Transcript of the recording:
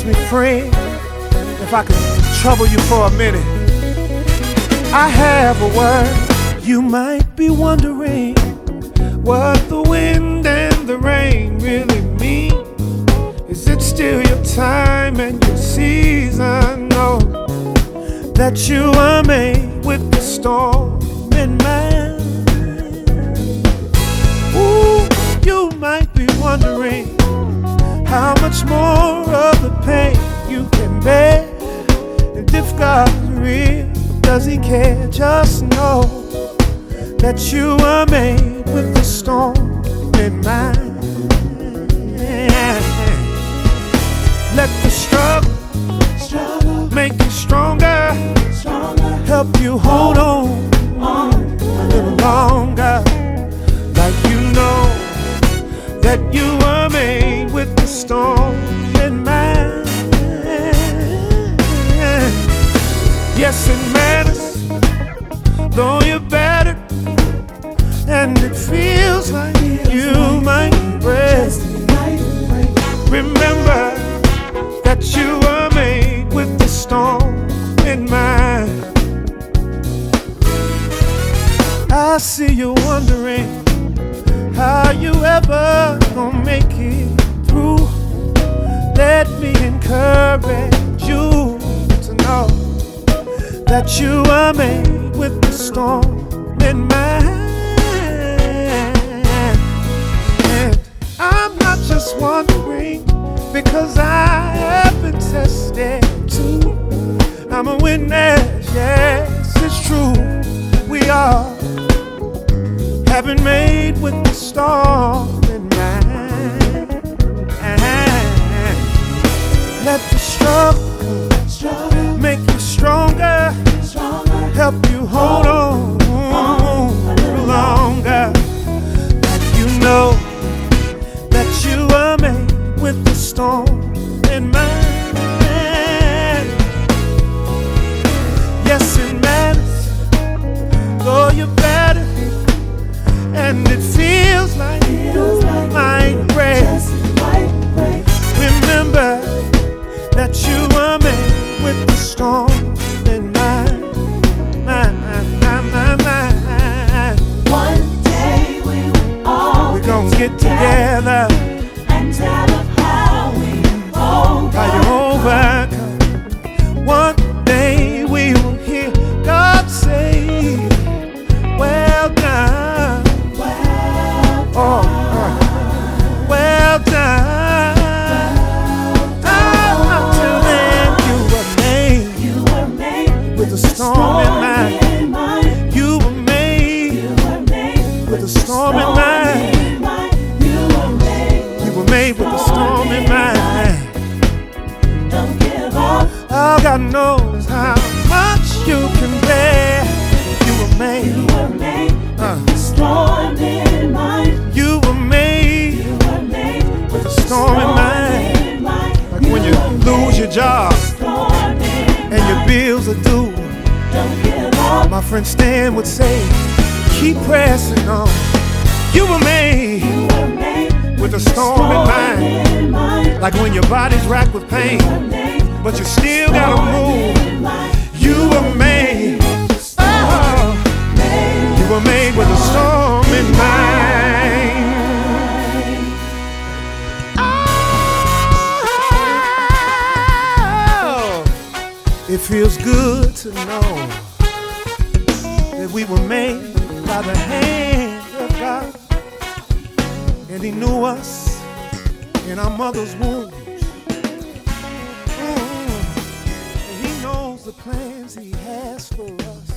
me, friend, if I could trouble you for a minute. I have a word. You might be wondering what the wind and the rain really mean. Is it still your time and your season? Know that you are made with the storm in mind. Ooh, you might be wondering how much more of the pain you can bear. And if God is real, does He care? Just know that you are made with the storm in mind. Let the struggle make you stronger, help you hold on a little longer. Like you know that you were made with the storm in mind. Yes, it matters, though you're battered, and it feels like you might break. Remember that you were made with the storm in mind. I see you wondering how you ever gonna make it through. Let me encourage you to know that you are made with the storm in mind. And I'm not just wondering because I have been tested too. I'm a witness, yes, it's true. We are have been made with the storm in mind. Let the struggle make you stronger, help you hold on a little longer. Like you know that you are made with the storm in mind. Yes, it matters, though you're better, and it feels like you might break. Remember that you were made with the storm in mind. One day we will all we're gonna get together and tell of how we overcome. One day we will hear God say, well done. Oh, well done. Until then, you were made with the storm in mind. You were made with the storm in mind. You were made with the storm in mind. Don't give up. Oh, God knows how much you can bear. You were made with the storm in mind. You were made with the storm in mind. Like when you lose your job and your bills are due. Don't give up. My friend Stan would say, keep pressing on. You were made with the storm in mind. Like when your body's racked with pain, but you still gotta move. You were made. Oh, you were made with a storm in mind. Oh, it feels good to know that we were made by the hand of God, and He knew us in our mother's womb. And He knows the plans He has for us.